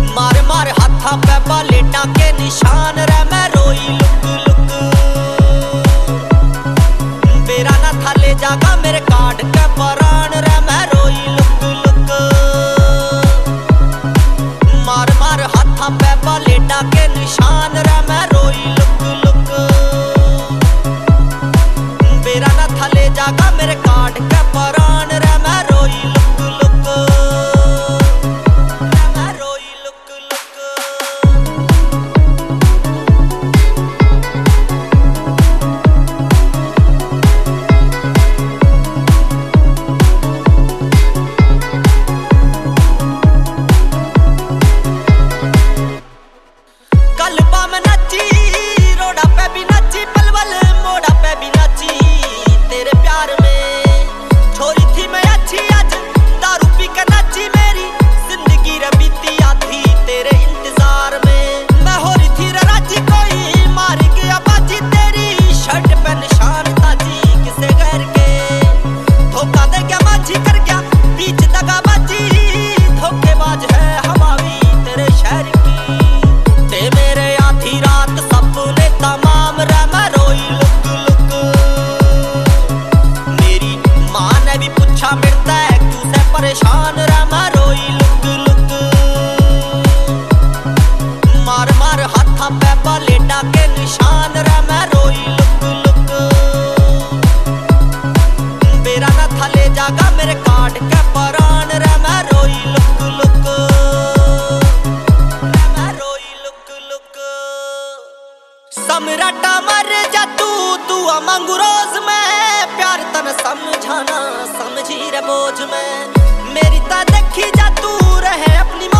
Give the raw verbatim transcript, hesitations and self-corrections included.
मार मार हाथा पे पलेटा के निशान रे मैं रोई लुक लुक। बेरा ना थाले जागा मेरे काट के परान रे मैं रोई लुक लुक। मार मार हाथा पे पलेटा के निशान रे मैं रोई लुक लुक। बेरा ना थाले जागा मेरे काट के परान रे मैं रोई लुक लुक। रे मैं रोई लुक लुक। कल्पा में नाची रोड़ा पे भी नाची पलवल मोड़ा पे भी नाची तेरे प्यार में। छोरी थी मैं अच्छी आज दारू पी के नाची मेरी जिंदगी रे बीती आधी तेरे इंतजार में। मैं हो रही थी रे राजी कोई मार गया बाजी तेरी शर्ट पे निशान ताजी किसे गैर के। धोखा दे गया माझी कर गया बीच दगा बाजी धोखेबाज है हवा भी तेरे शहर की। ते मेरे आधी रात सपने तमाम रे मैं रोई लुक लुक। मेरी माँ ने भी पूछा मिलता है क्यों से परेशान रे मैं रोई लुक लुक। मार मार हाथा पे पलेटा के निशान रे मैं रोई लुक लुक। बेरा ना थाले जागा मेरे काट के परान रे मैं रोई लुक लुक। रे मैं रोई लुक लुक। सम्राटा मर जा तू दुआ मांगू रोज में प्यार तन समझाना समझी रे बोझ में। मेरी ता देखी जा तू रहे अपनी